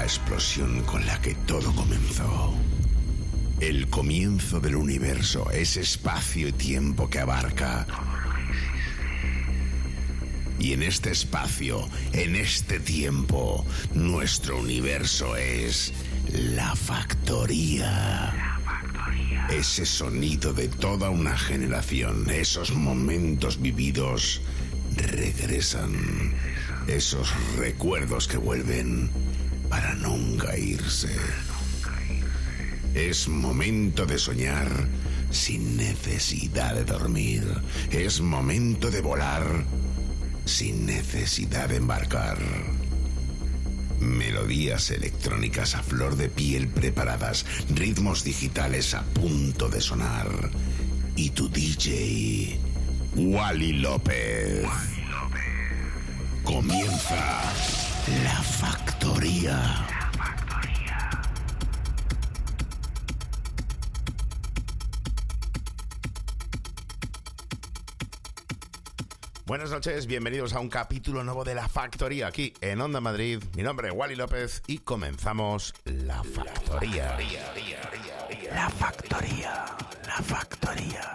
la explosión con la que todo comenzó. El comienzo del universo, ese espacio y tiempo que abarca. Y en este espacio, en este tiempo, nuestro universo es la factoría. Ese sonido de toda una generación, esos momentos vividos regresan. Esos recuerdos que vuelven para nunca irse. Es momento de soñar sin necesidad de dormir. Es momento de volar sin necesidad de embarcar. Melodías electrónicas a flor de piel preparadas, ritmos digitales a punto de sonar. Y tu DJ, Wally López. Comienza La Factoría. Buenas noches, bienvenidos a un capítulo nuevo de La Factoría aquí en Onda Madrid. Mi nombre es Wally López y comenzamos La Factoría. La Factoría. La Factoría.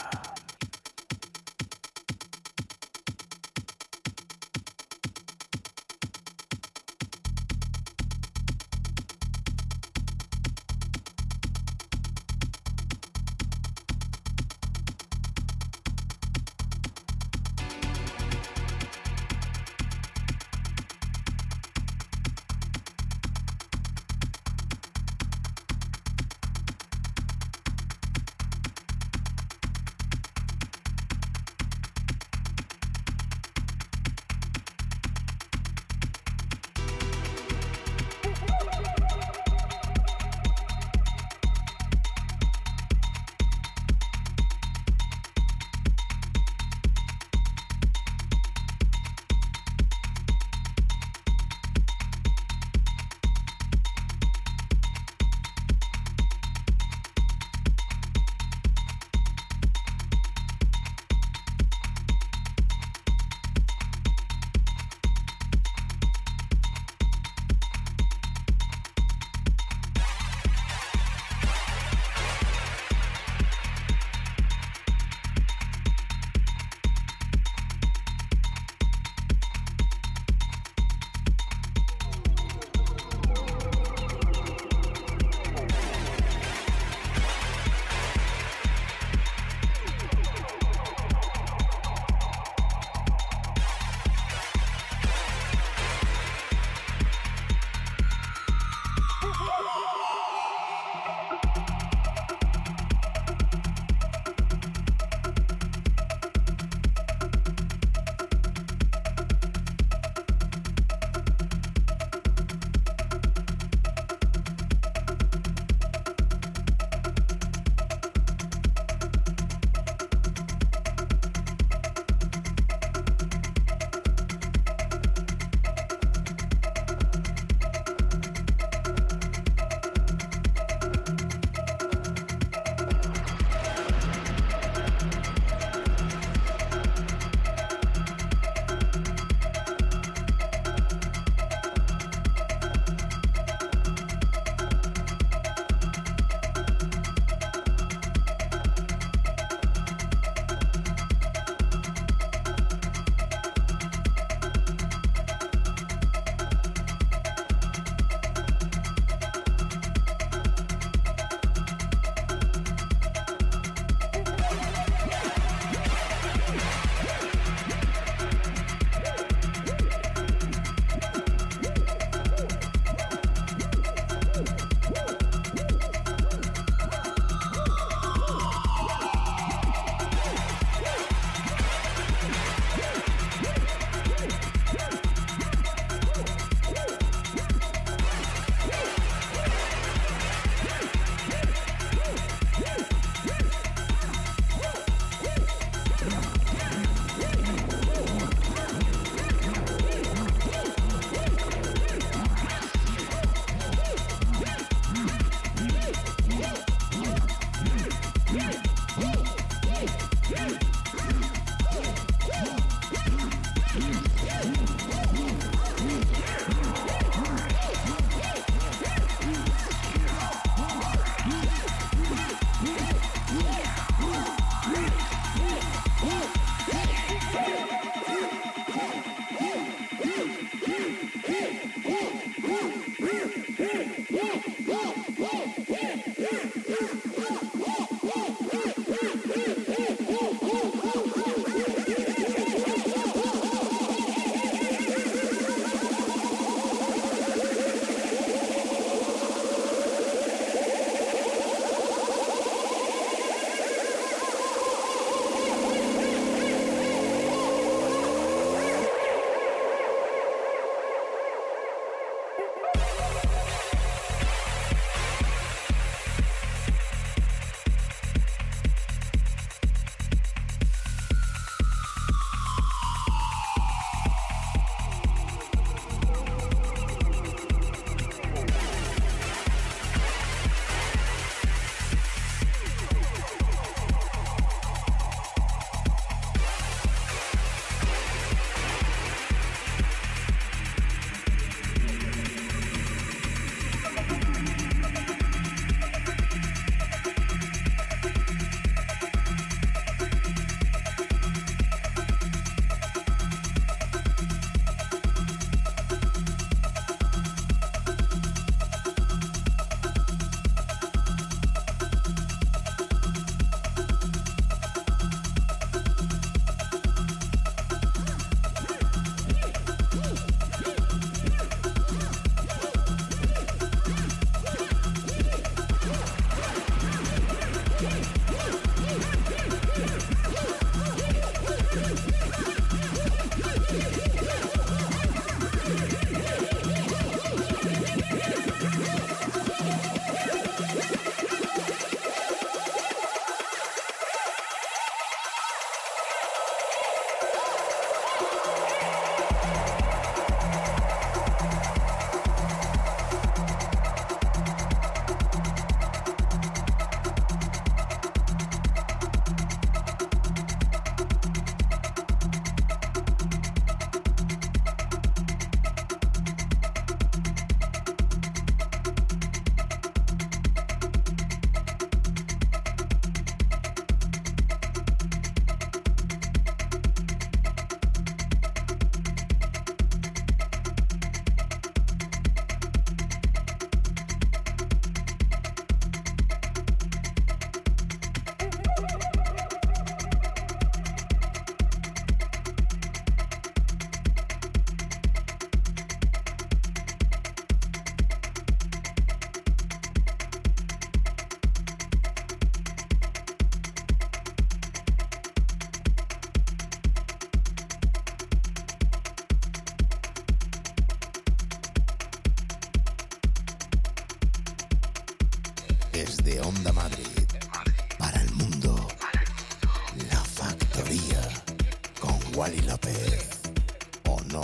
Desde Onda Madrid, para el mundo, La Factoría, con Wally López, ¿o no?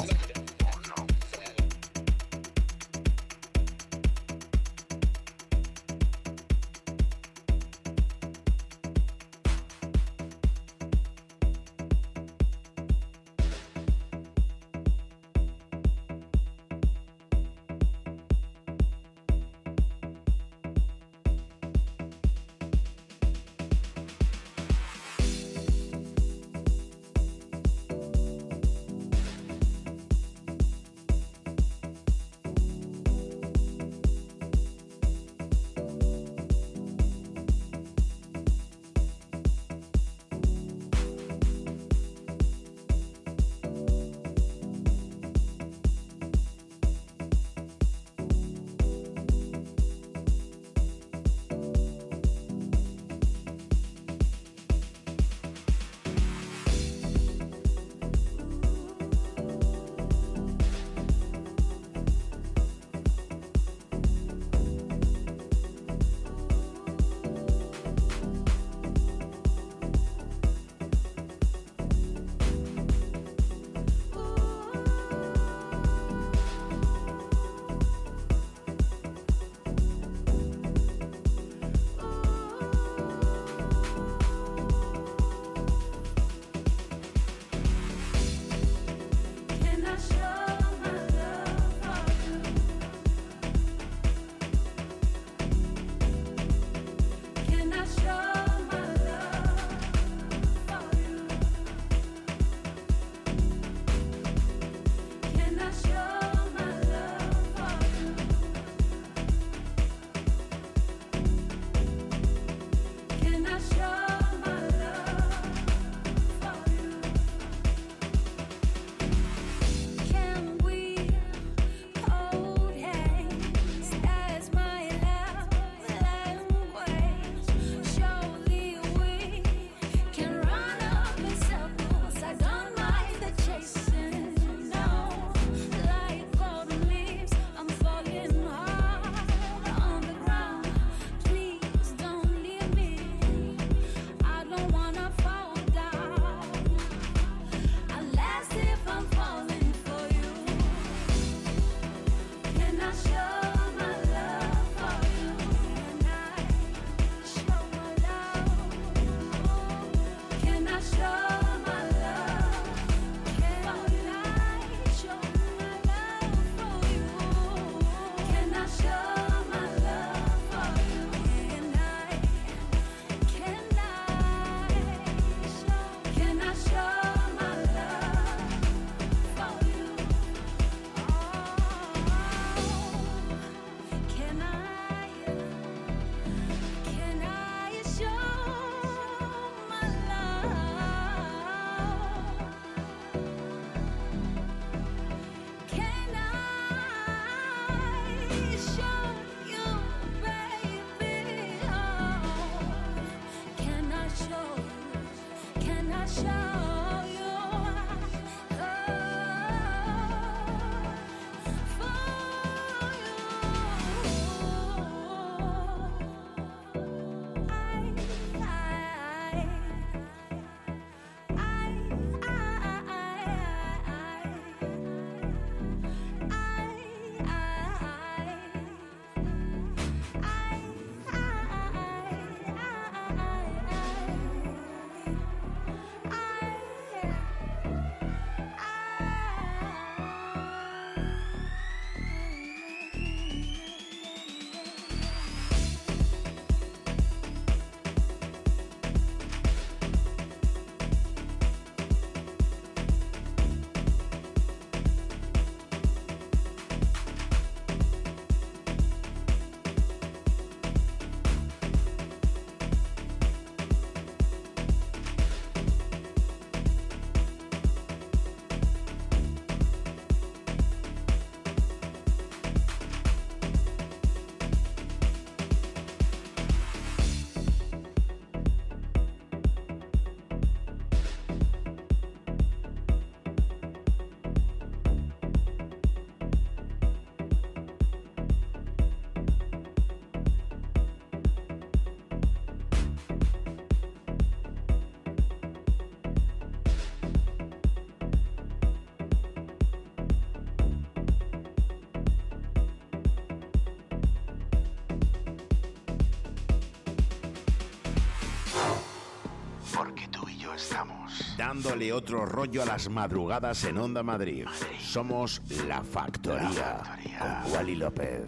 dándole otro rollo a las madrugadas en Onda Madrid. Somos La Factoría, con Wally López.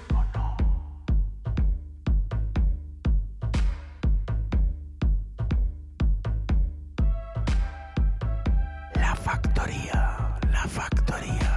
La Factoría, La Factoría.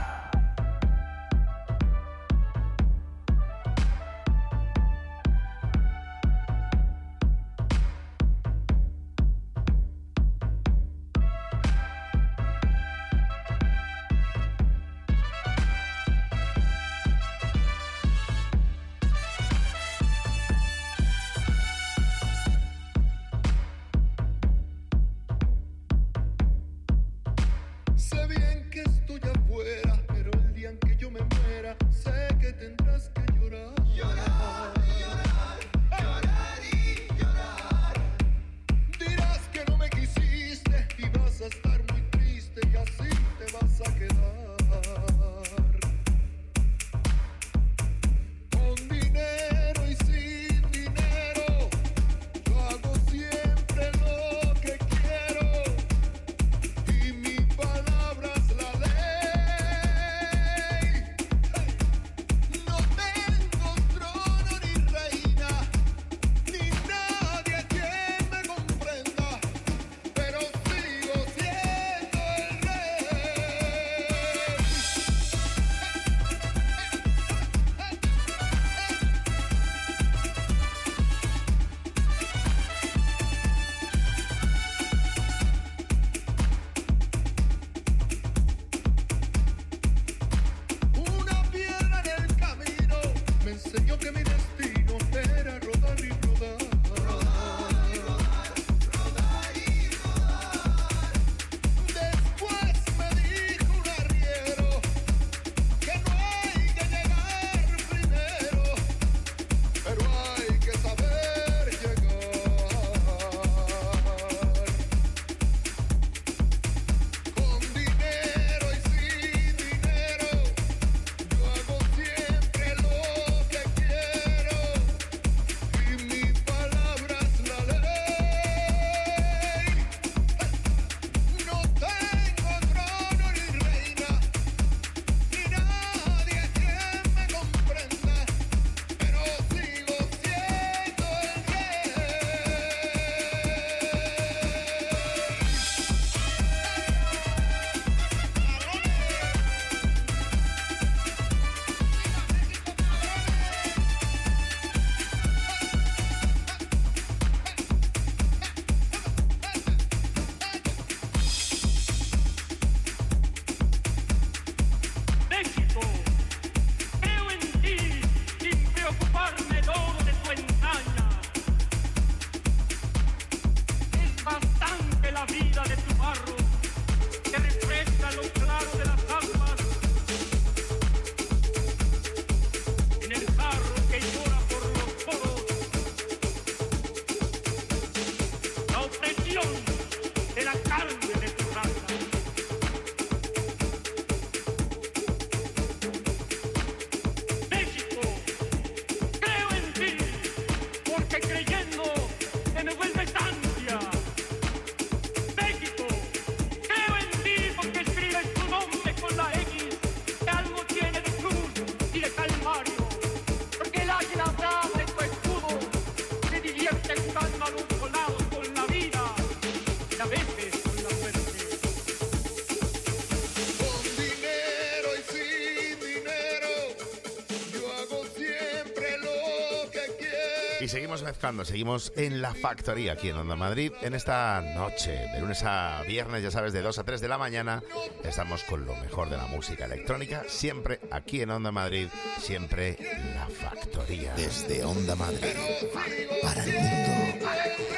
Y seguimos mezclando, seguimos en La Factoría aquí en Onda Madrid. En esta noche, de lunes a viernes, ya sabes, de 2 a 3 de la mañana, estamos con lo mejor de la música electrónica, siempre aquí en Onda Madrid, siempre La Factoría. Desde Onda Madrid, para el mundo,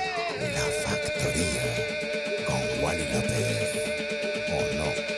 La Factoría, con Wally López, ¿o no?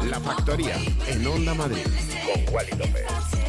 La Factoría en Onda Madrid con Wally López.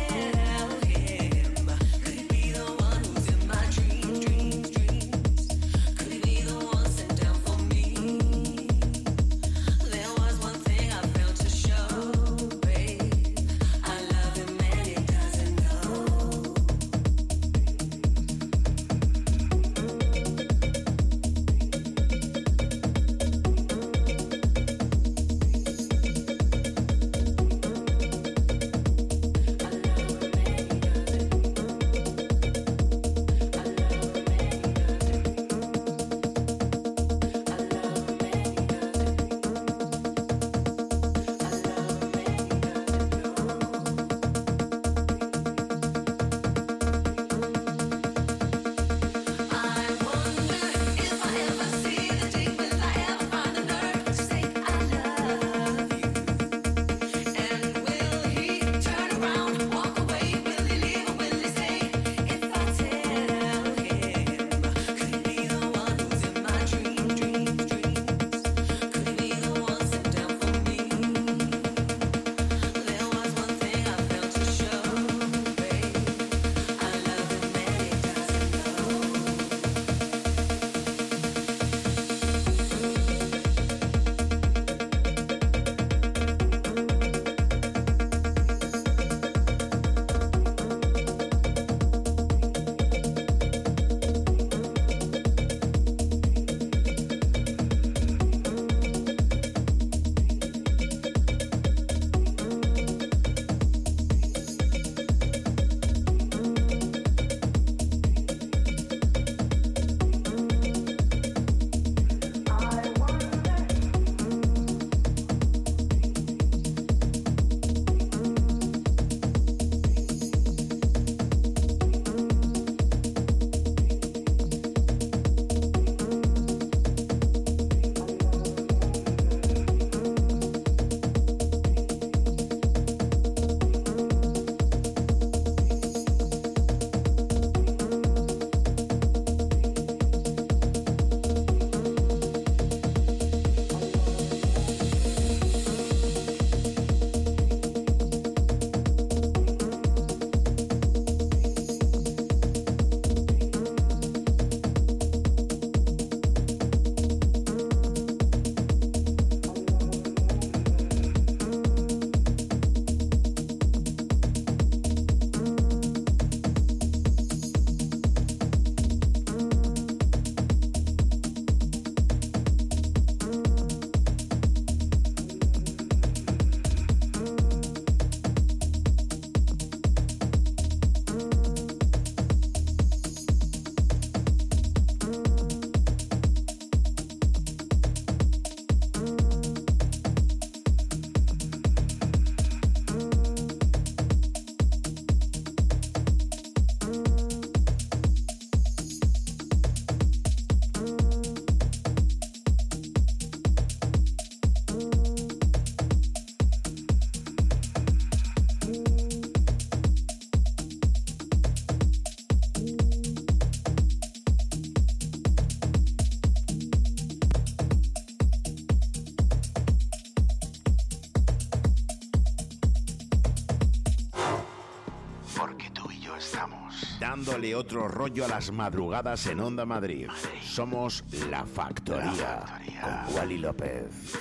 Dándole otro rollo a las madrugadas en Onda Madrid. Somos La Factoría, con Wally López.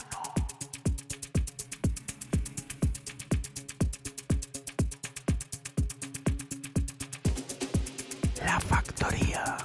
La Factoría.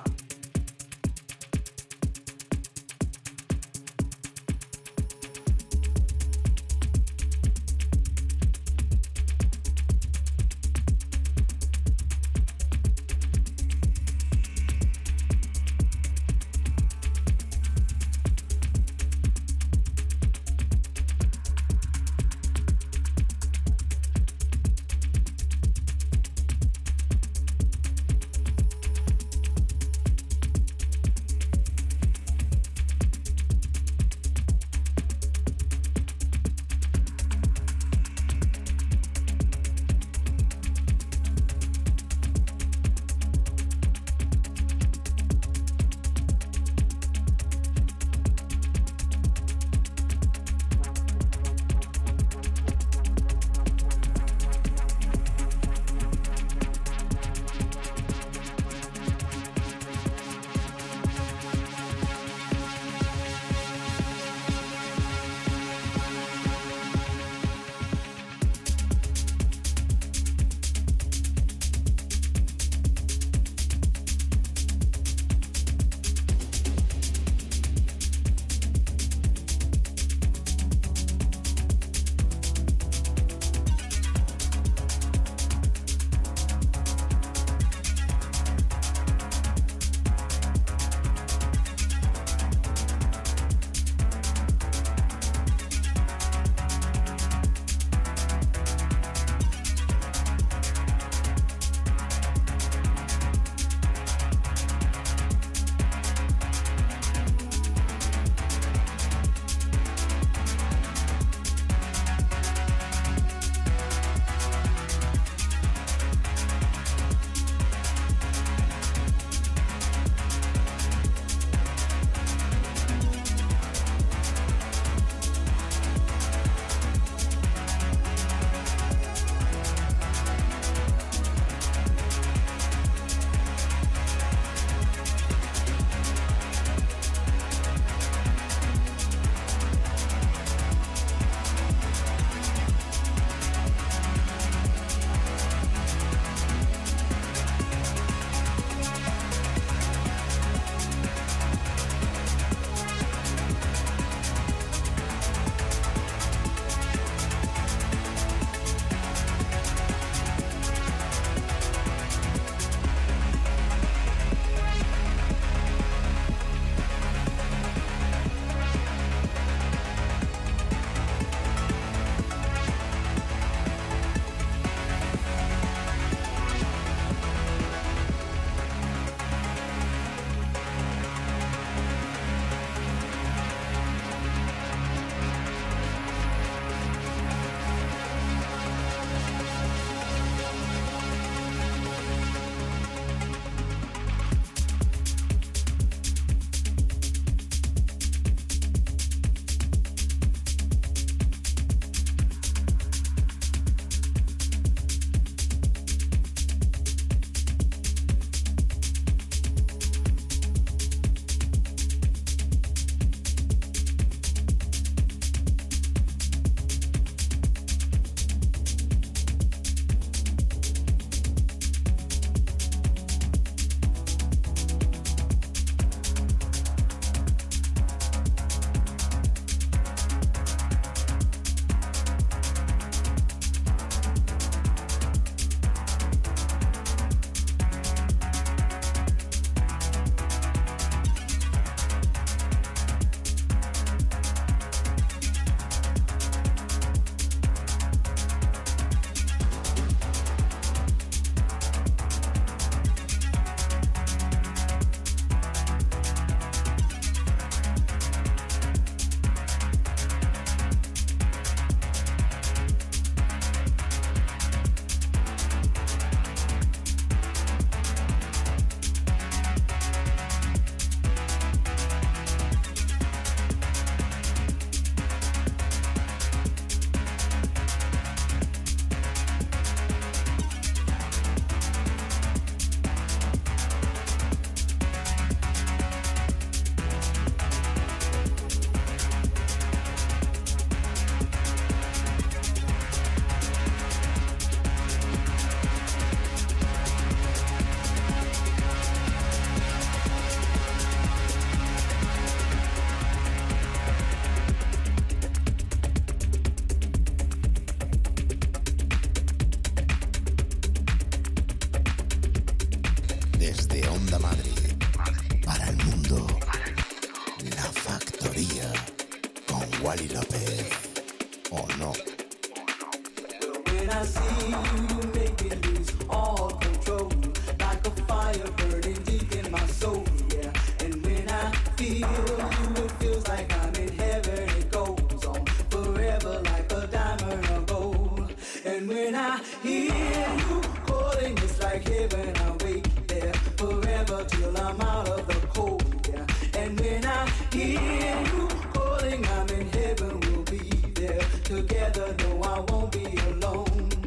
Onda Madrid. Para el mundo. La Factoría. Con Wally López. ¿O no? When I see you make me lose all control, like a fire burning deep in my soul, yeah. And when I feel you, it feels like I'm in heaven. It goes on forever like a diamond or gold. And when I hear you calling, it's like heaven. I wait there forever till I'm out of the cold, yeah. And when I hear you calling, I'm in heaven. We'll be there together. No, I won't be alone.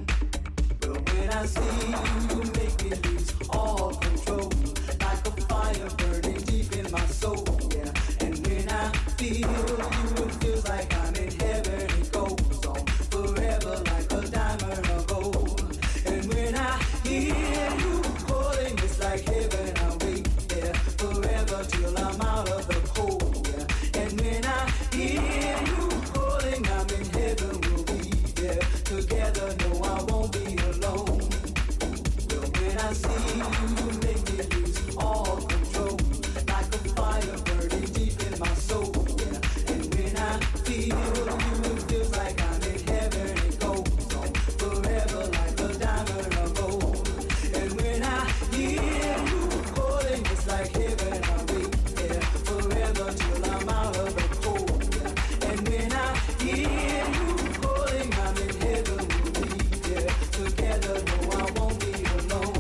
I see you make me lose all control, like a fire burning deep in my soul, yeah. And when I feel you, it feels like I'm in heaven. It goes on forever like a diamond or gold. And when I hear you calling, it's like heaven. I wait there forever till I'm out of the cold, yeah. And when I hear you calling, I'm in heaven. We'll be there together. No, I won't be alone. When I see you make me lose all control, like a fire burning deep in my soul, yeah. And when I feel you, it feels like I'm in heaven. It goes on forever like a diamond or gold. And when I hear you calling, it's like heaven. I wait there forever till I'm out of the cold, yeah. And when I hear you calling, I'm in heaven. We'll be there together. No, I won't be alone.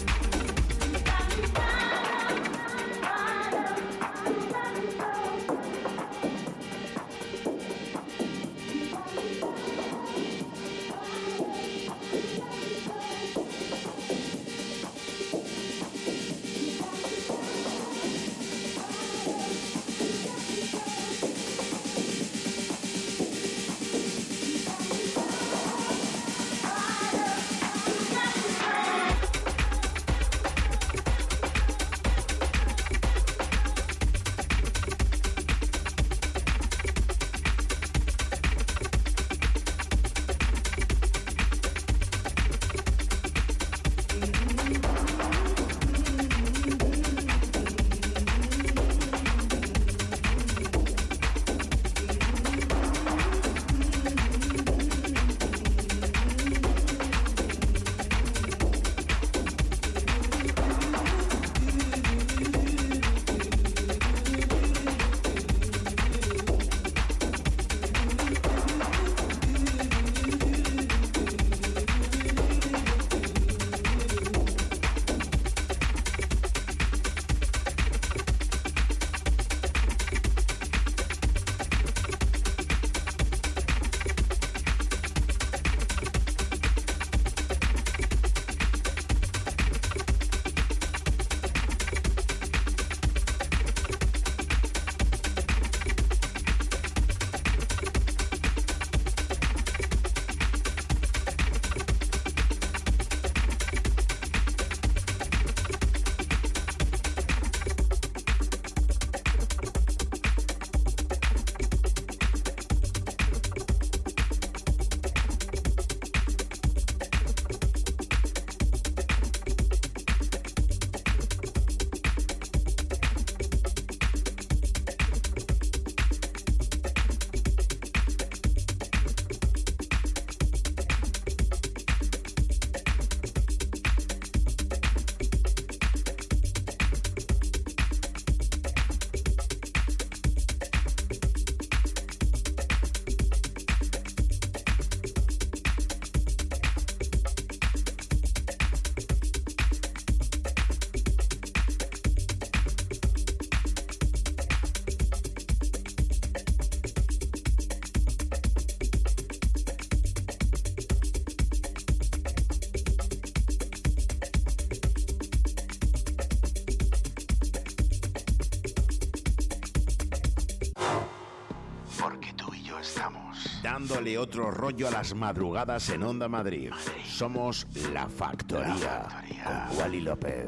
Dándole otro rollo a las madrugadas en Onda Madrid. Somos La Factoría. Con Wally López.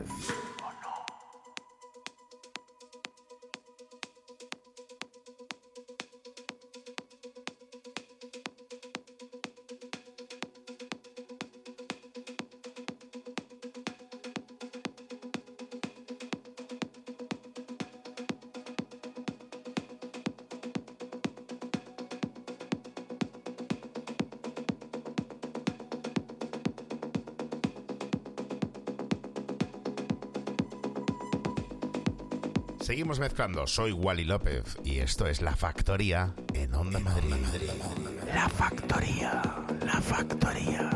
Seguimos mezclando. Soy Wally López y esto es La Factoría en Onda Madrid. La Factoría, La Factoría.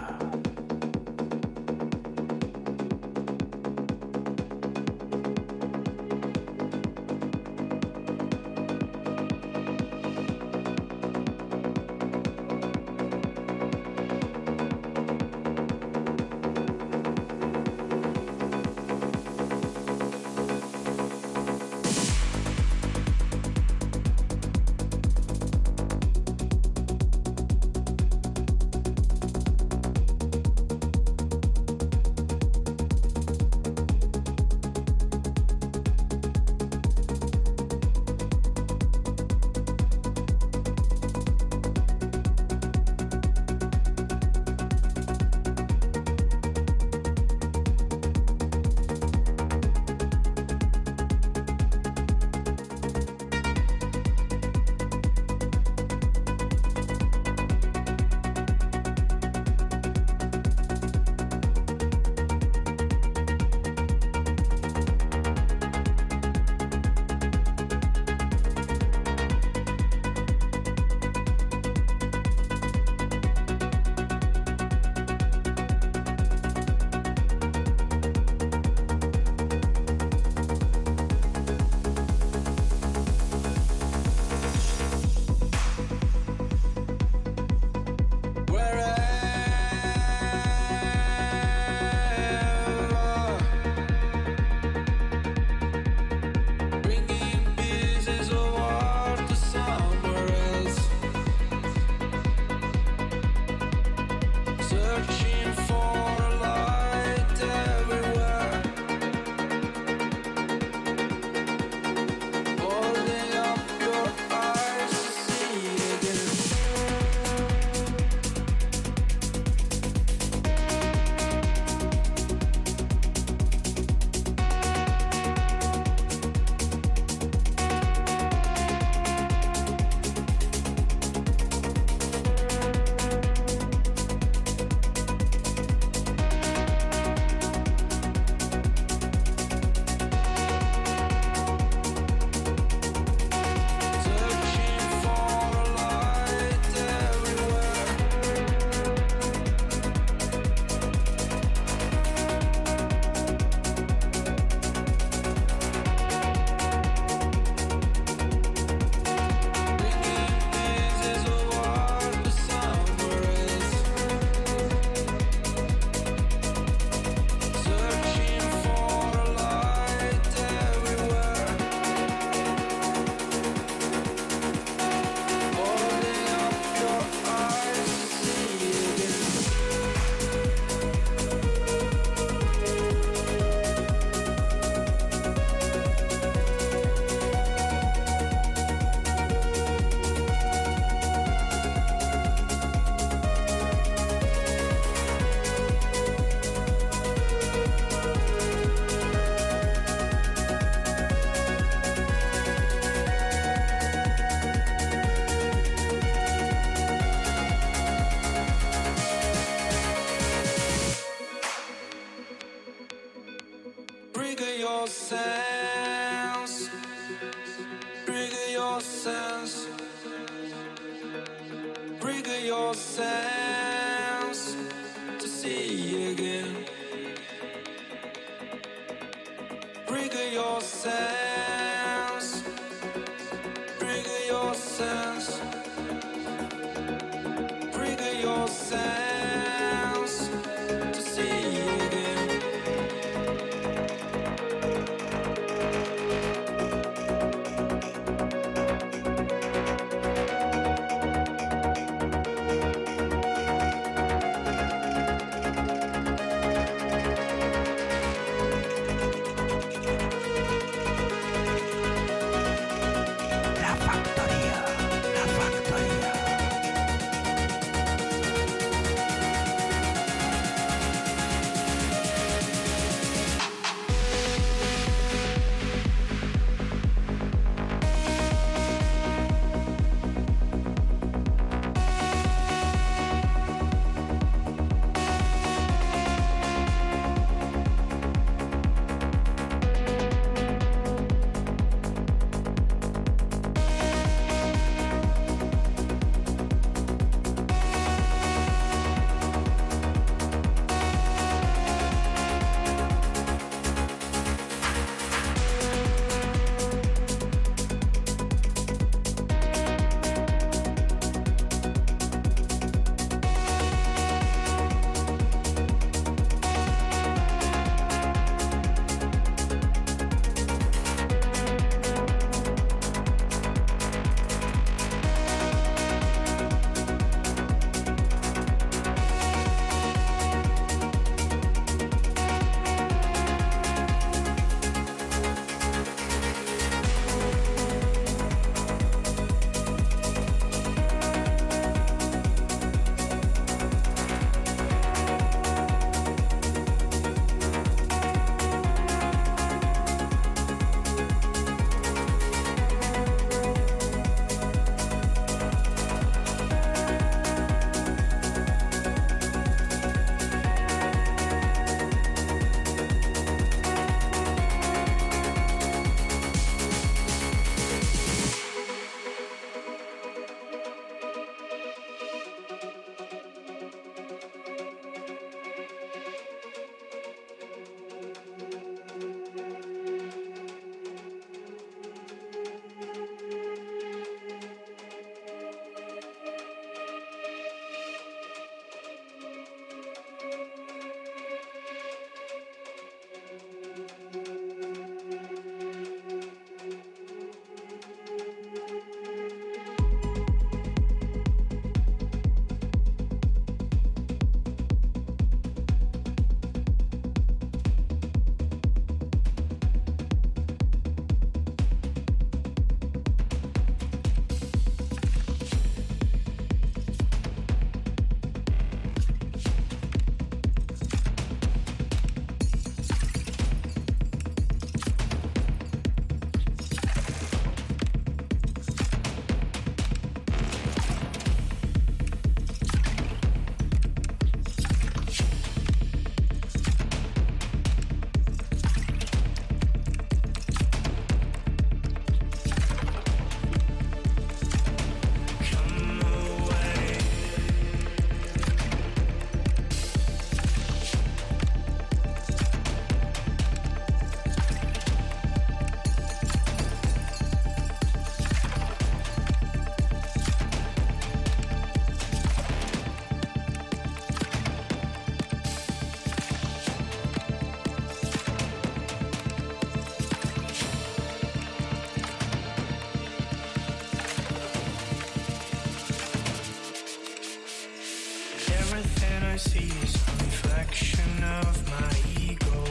I see is a reflection of my ego.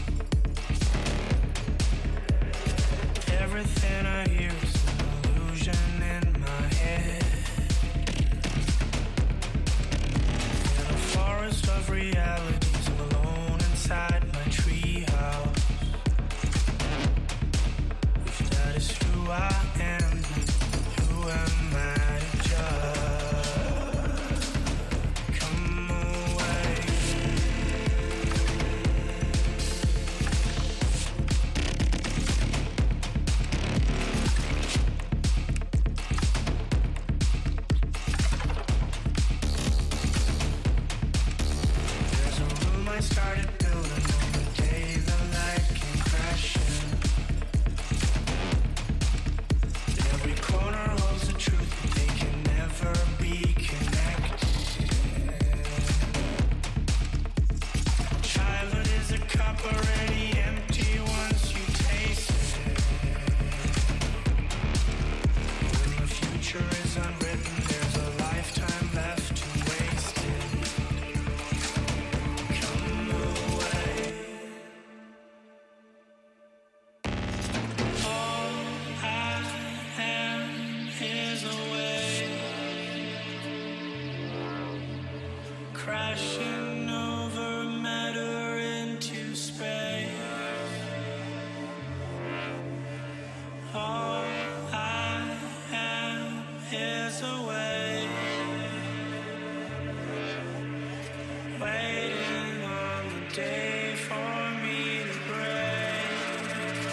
Everything I hear is an illusion in my head. In a forest of realities, I'm alone inside my treehouse. If that is who I am, who am I to judge? Come away. There's a room I started building on the day the light came crashing. Every corner holds the truth, but they can never be connected. Childhood is a cup already empty once you taste it. When the future is unwritten, there's a lifetime left to waste it. Come away. All I am is a wave crashing over matter into space. All I am is a wave waiting on the day for me to break.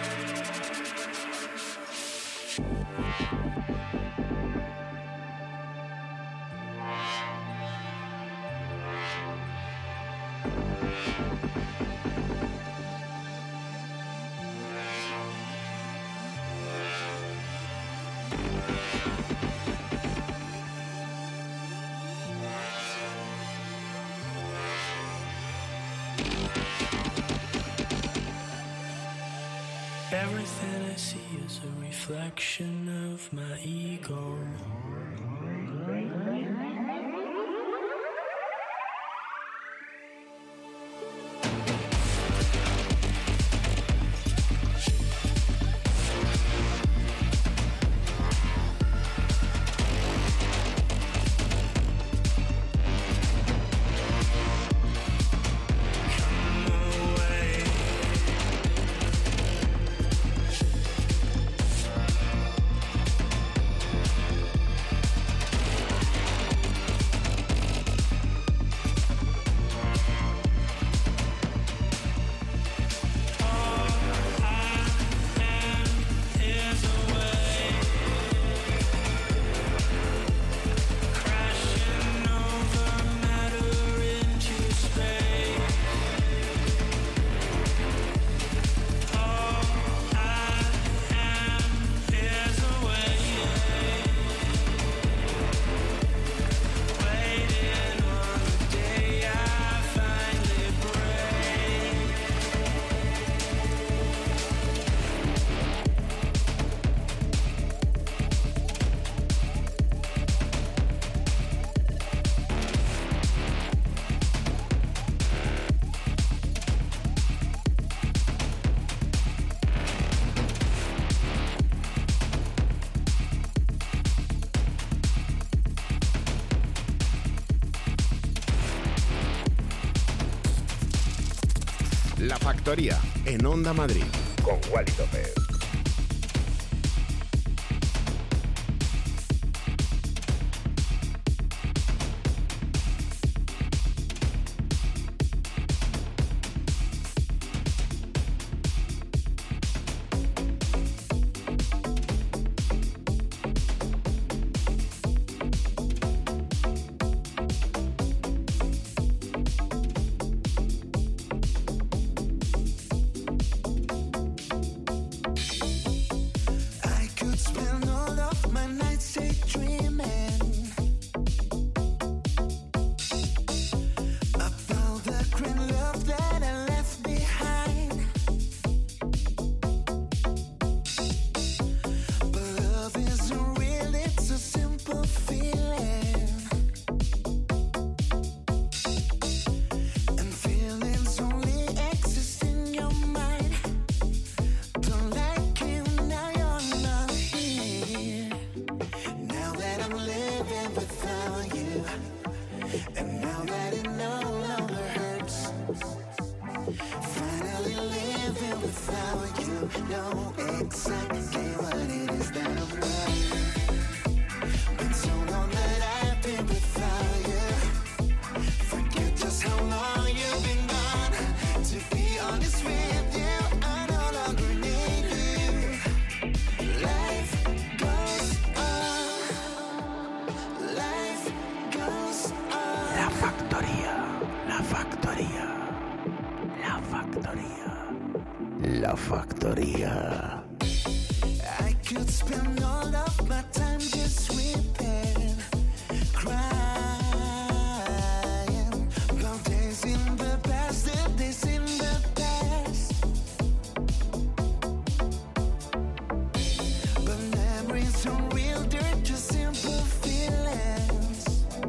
Everything I see is a reflection of my ego. Come away. La Factoría en Onda Madrid con Wally López. know exactly what it is that I'm worth. Been so long that I've been without you. Forget just how long you've been gone. To be honest with you, I no longer need you. Life goes on. Life goes on. La factoría, la factoría, la factoría, la factoría. I could spend all of my time just weeping, crying about days in the past, the days in the past. But memories aren't real, they're just simple feelings.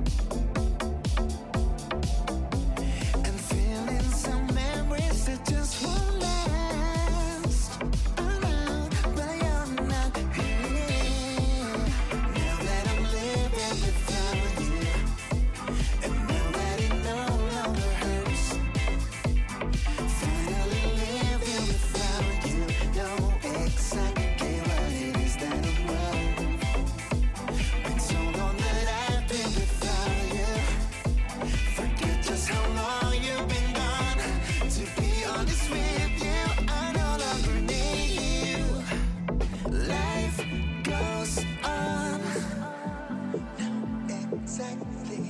And feelings and memories that just won't last. Oh no, but you're not here. Now that I'm living without you, and now that it no longer hurts, finally living without you, know exactly what it is that I'm worth. Been so long that I've been without you. Forget just how long you've been gone. To be honest with you, I no longer need you. Life goes on. Know exactly.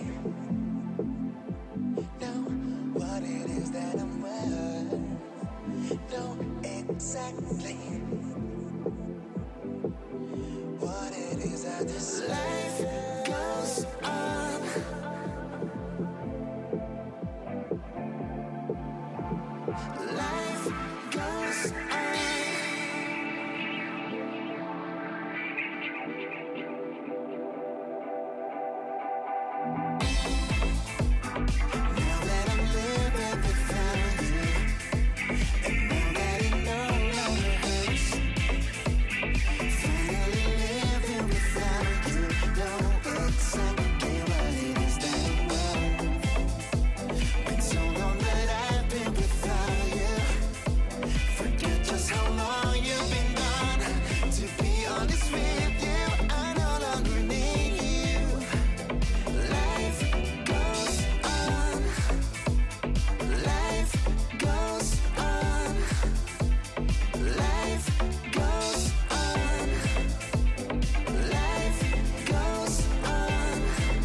Know what it is that I'm worth. Know exactly what it is that this life goes on. Life goes on. Now that I'm living without you, and now that it no longer hurts, finally living without you, know exactly what it is that I'm worth. Been so long that I've been without you. Forget just how long you've been gone. To be honest with you, I no longer need you. Life goes on. Life goes on. Life goes on. Life goes on.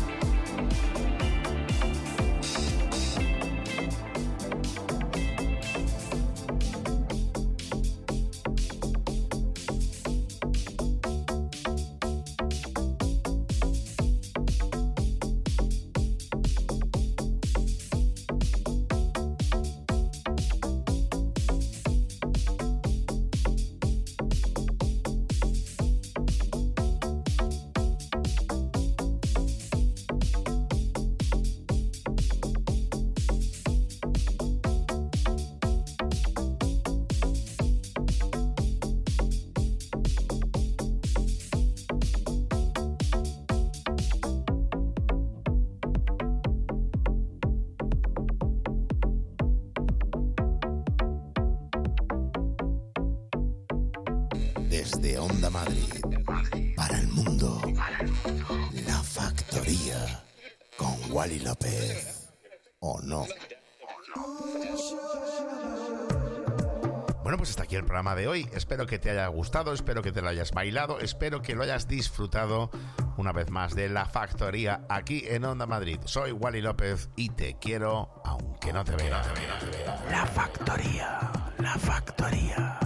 Desde Onda Madrid, para el mundo, La Factoría, con Wally López, ¿o no? Bueno, pues hasta aquí el programa de hoy. Espero que te haya gustado, espero que te lo hayas bailado, espero que lo hayas disfrutado una vez más de La Factoría aquí en Onda Madrid. Soy Wally López y te quiero aunque no te vea. La Factoría, La Factoría.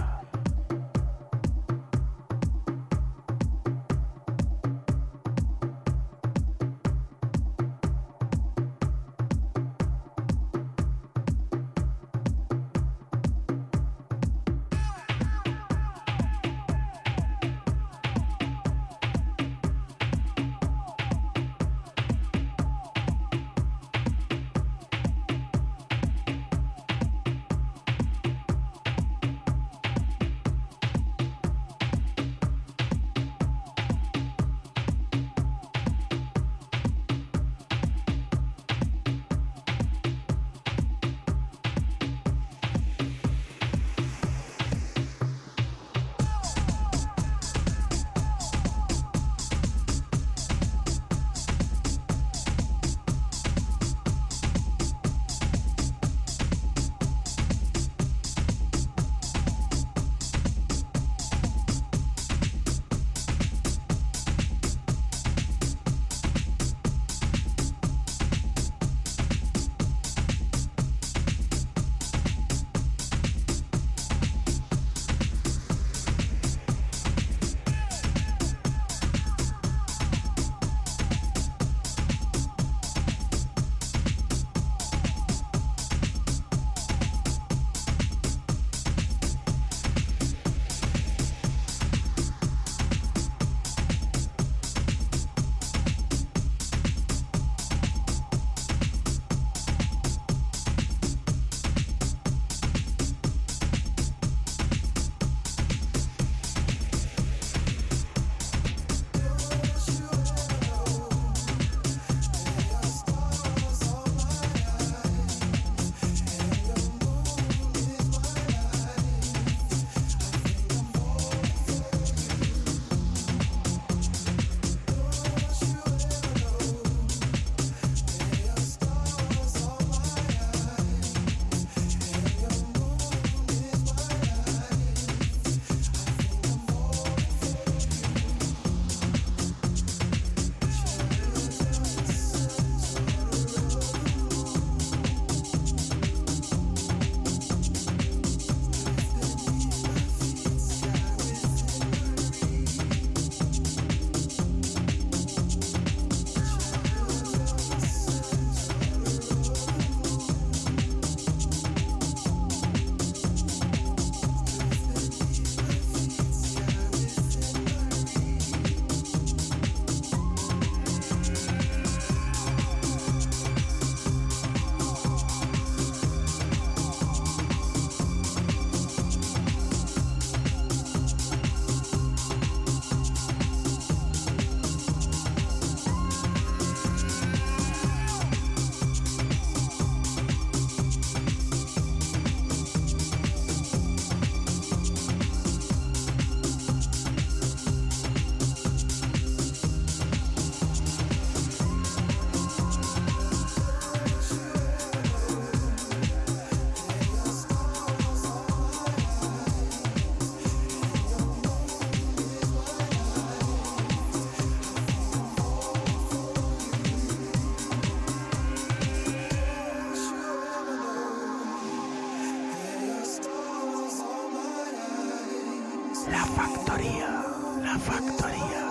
La factoría.